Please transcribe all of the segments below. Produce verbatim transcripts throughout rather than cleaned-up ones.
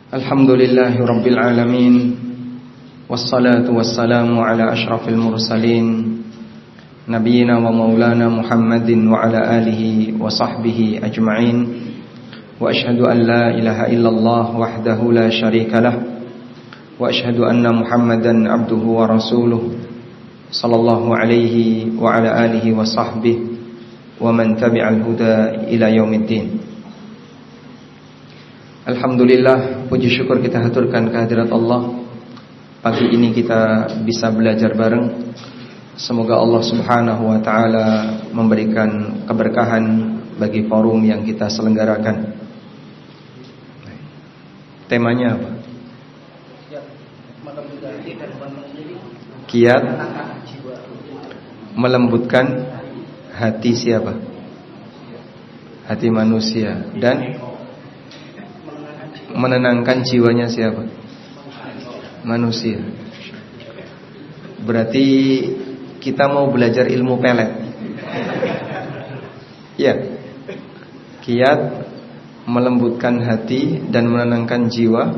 Alhamdulillahi Rabbil Alamin. Wassalatu wassalamu ala ashrafil mursalin, Nabiyyina wa maulana Muhammadin wa ala alihi wa sahbihi ajma'in. Wa ashhadu an la ilaha illallah wahdahu la syarika lah. Wa ashhadu anna Muhammadan abduhu wa rasuluh, sallallahu alaihi wa ala alihi wa sahbihi wa man tabi'al huda ila yaumiddin. Alhamdulillah, puji syukur kita haturkan kehadirat Allah. Pagi ini kita bisa belajar bareng. Semoga Allah subhanahu wa ta'ala memberikan keberkahan bagi forum yang kita selenggarakan. Temanya apa? Kiat melembutkan hati siapa? Hati manusia. Dan menenangkan jiwanya siapa? Manusia. Berarti kita mau belajar ilmu pelet. Ya. Kiat melembutkan hati dan menenangkan jiwa.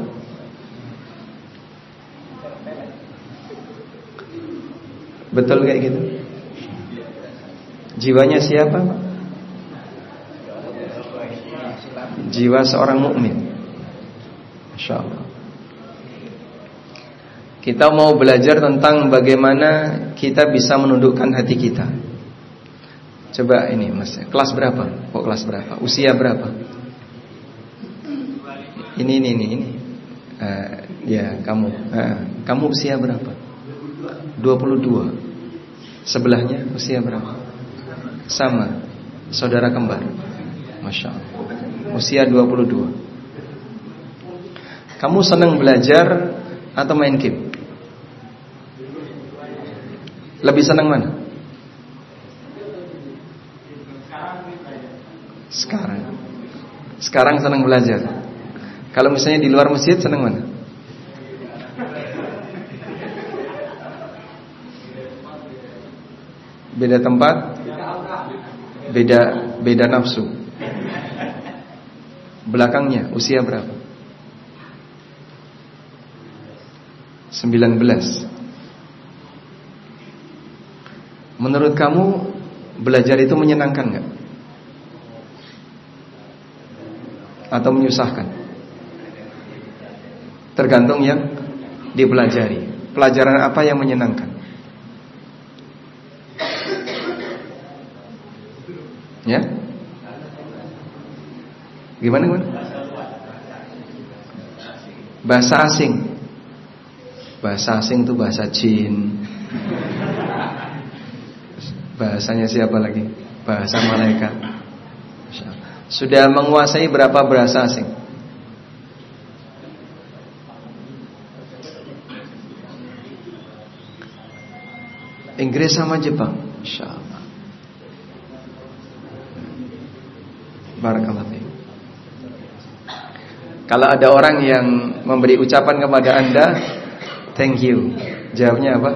Betul kayak gitu? Jiwanya siapa, Pak? Jiwa seorang mukmin. Masya Allah. Kita mau belajar tentang bagaimana kita bisa menundukkan hati kita. Coba ini mas, kelas berapa? Kok kelas berapa? Usia berapa? Ini ini ini, ini. Uh, Ya kamu uh, Kamu usia berapa? dua puluh dua. Sebelahnya usia berapa? Sama. Saudara kembar. Masya Allah. Usia dua puluh dua. Kamu senang belajar atau main game? Lebih senang mana? Sekarang. Sekarang senang belajar. Kalau misalnya di luar masjid senang mana? Beda tempat, beda beda nafsu. Belakangnya usia berapa? sembilan belas. Menurut kamu belajar itu menyenangkan enggak? Atau menyusahkan? Tergantung yang dipelajari. Pelajaran apa yang menyenangkan? Ya? Gimana gimana? Bahasa asing. Bahasa asing itu bahasa jin. Bahasanya siapa lagi? Bahasa malaikat. Sudah menguasai berapa bahasa asing? Inggris sama Jepang. Insyaallah. Barakallahu fiik. Kalau ada orang yang memberi ucapan kepada Anda, thank you, jawabnya apa?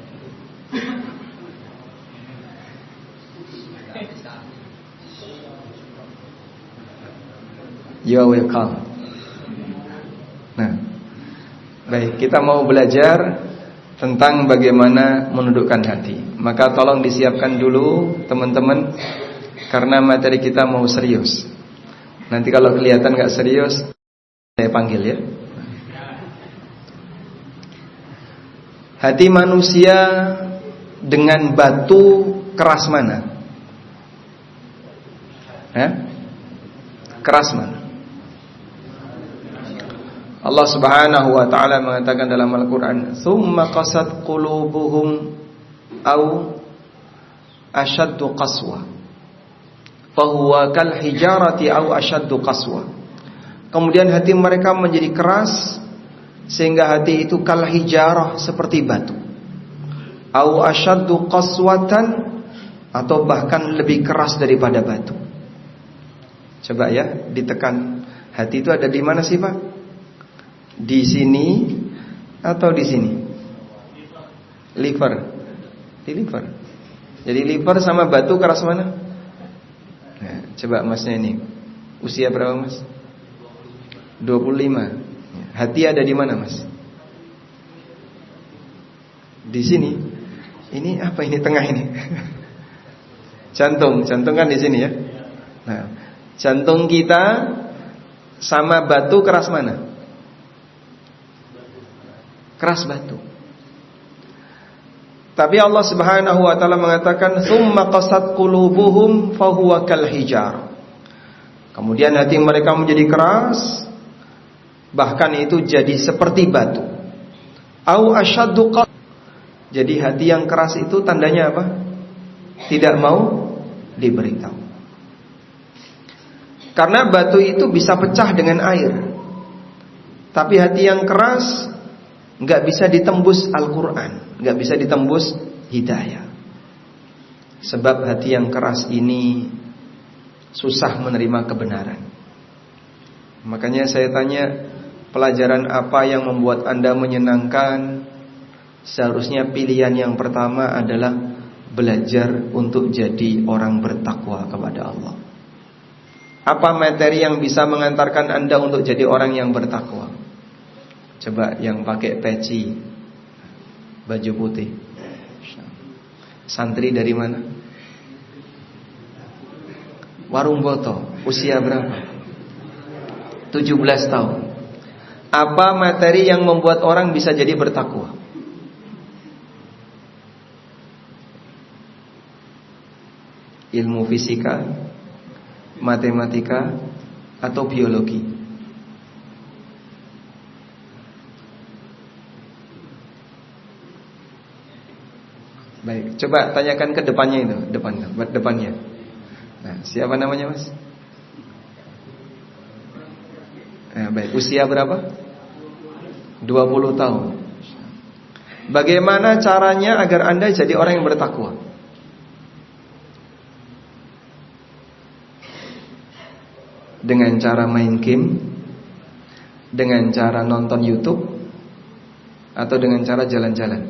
You're welcome. Nah, baik, kita mau belajar tentang bagaimana menundukkan hati. Maka tolong disiapkan dulu teman-teman, karena materi kita mau serius. Nanti kalau kelihatan gak serius, saya panggil ya. Hati manusia dengan batu keras mana? Hah? Keras mana? Allah subhanahu wa ta'ala mengatakan dalam Al-Quran, "Thumma qasat qulubuhum au ashaddu qaswa fahuwa kal hijarati au ashaddu qaswa." Kemudian hati mereka menjadi keras sehingga hati itu kal hijarah, seperti batu, au ashaddu qaswatan, atau bahkan lebih keras daripada batu. Coba ya, ditekan. Hati itu ada di mana sih, Pak? Di sini atau di sini? Liver. Di liver. Jadi liver sama batu keras mana? Nah, coba masnya ini. Usia berapa mas? dua puluh lima. Hati ada di mana, Mas? Di sini. Ini apa ini tengah ini? Jantung, jantung kan di sini ya. Nah, jantung kita sama batu keras mana? Keras batu. Tapi Allah Subhanahu wa taala mengatakan tsumma qasat qulubuhum fahuwa kal hijar. Kemudian hati mereka menjadi keras, bahkan itu jadi seperti batu. Au asyaddu qas. Jadi hati yang keras itu tandanya apa? Tidak mau diberitahu. Karena batu itu bisa pecah dengan air. Tapi hati yang keras nggak bisa ditembus Al-Quran, nggak bisa ditembus hidayah. Sebab hati yang keras ini susah menerima kebenaran. Makanya saya tanya, pelajaran apa yang membuat Anda menyenangkan? Seharusnya pilihan yang pertama adalah belajar untuk jadi orang bertakwa kepada Allah. Apa materi yang bisa mengantarkan Anda untuk jadi orang yang bertakwa? Coba yang pakai peci, baju putih. Santri dari mana? Warung Boto. Usia berapa? tujuh belas tahun. Apa materi yang membuat orang bisa jadi bertakwa? Ilmu fisika, matematika, atau biologi? Baik, coba tanyakan ke depannya itu, depan, depannya. Nah, siapa namanya, Mas? Nah, baik, usia berapa? dua puluh tahun. Bagaimana caranya agar Anda jadi orang yang bertakwa? Dengan cara main game, dengan cara nonton YouTube, atau dengan cara jalan-jalan?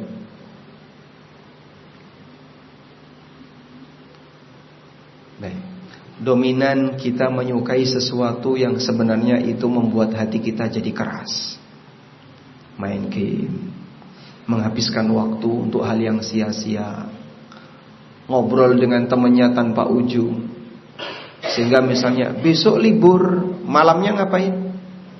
Baik. Dominan kita menyukai sesuatu yang sebenarnya itu membuat hati kita jadi keras. Main game, menghabiskan waktu untuk hal yang sia-sia, ngobrol dengan temannya tanpa ujung. Sehingga misalnya besok libur, malamnya ngapain?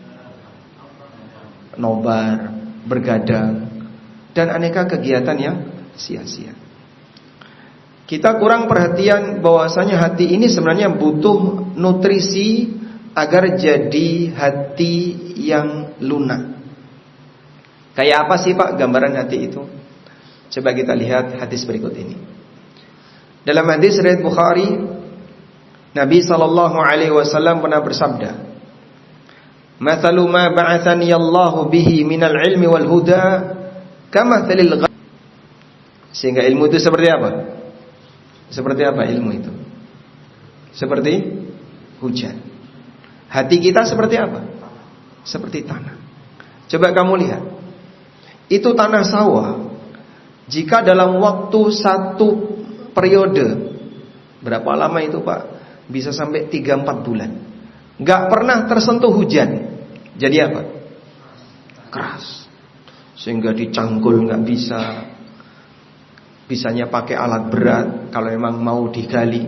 Nobar, bergadang, dan aneka kegiatan yang sia-sia. Kita kurang perhatian bahwasanya hati ini sebenarnya butuh nutrisi agar jadi hati yang lunak. Kayak apa sih Pak gambaran hati itu? Coba kita lihat hadis berikut ini. Dalam hadis riwayat Bukhari, Nabi sallallahu alaihi wasallam pernah bersabda, "Mathalu ma ba'athani Allahu bihi minal ilmi wal huda kamathalil ghaib." Sehingga ilmu itu seperti apa? Seperti apa ilmu itu? Seperti hujan. Hati kita seperti apa? Seperti tanah. Coba kamu lihat. Itu tanah sawah. Jika dalam waktu satu periode, berapa lama itu Pak? Bisa sampai tiga empat bulan, gak pernah tersentuh hujan. Jadi apa? Keras. Sehingga dicangkul gak bisa. Bisanya pakai alat berat kalau memang mau digali.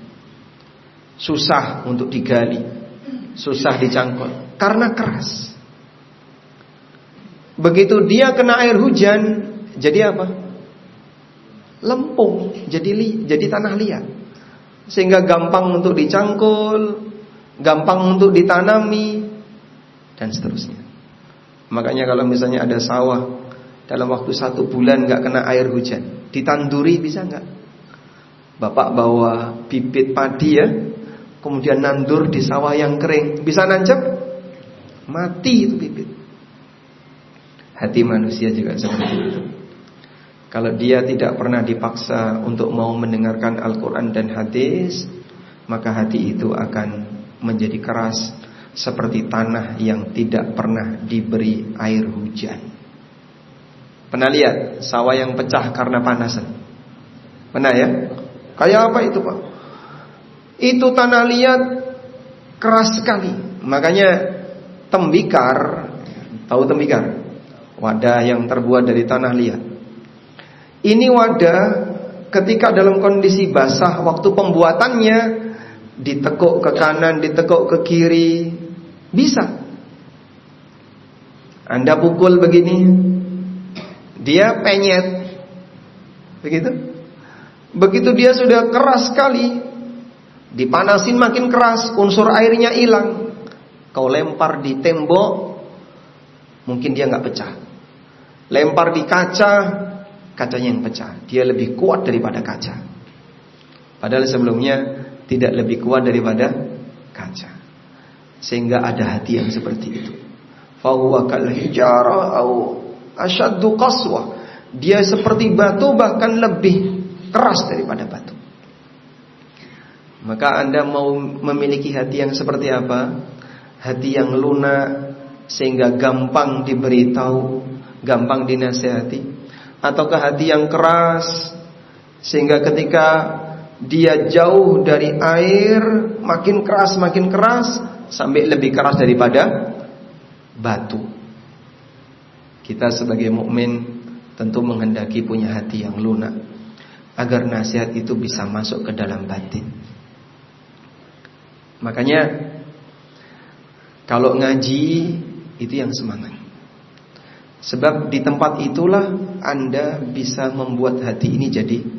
Susah untuk digali, susah dicangkul karena keras. Begitu dia kena air hujan, jadi apa? Lempung, jadi li, jadi tanah liat. Sehingga gampang untuk dicangkul, gampang untuk ditanami, dan seterusnya. Makanya kalau misalnya ada sawah, dalam waktu satu bulan gak kena air hujan, ditanduri bisa gak? Bapak bawa bibit padi ya, kemudian nandur di sawah yang kering, bisa nancep? Mati itu bibit. Hati manusia juga seperti itu. Kalau dia tidak pernah dipaksa untuk mau mendengarkan Al-Quran dan hadis, maka hati itu akan menjadi keras seperti tanah yang tidak pernah diberi air hujan. Pernah lihat sawah yang pecah karena panasan? Pernah ya? Kayak apa itu Pak? Itu tanah liat keras sekali. Makanya tembikar Tahu tembikar? Wadah yang terbuat dari tanah liat. Ini wadah ketika dalam kondisi basah, waktu pembuatannya ditekuk ke kanan, ditekuk ke kiri, bisa. Anda pukul begini, dia penyet, begitu. Begitu dia sudah keras sekali, dipanasin makin keras, unsur airnya hilang. Kau lempar di tembok, mungkin dia nggak pecah. Lempar di kaca, kacanya yang pecah. Dia lebih kuat daripada kaca. Padahal sebelumnya tidak lebih kuat daripada kaca. Sehingga ada hati yang seperti itu. Fahuwa kal hijara au asyaddu qaswa. Dia seperti batu, bahkan lebih keras daripada batu. Maka Anda mau memiliki hati yang seperti apa? Hati yang lunak, sehingga gampang diberitahu, gampang dinasihati, ataukah hati yang keras sehingga ketika dia jauh dari air makin keras makin keras sampai lebih keras daripada batu? Kita sebagai mukmin tentu menghendaki punya hati yang lunak agar nasihat itu bisa masuk ke dalam batin. Makanya kalau ngaji itu yang semangat. Sebab di tempat itulah Anda bisa membuat hati ini jadi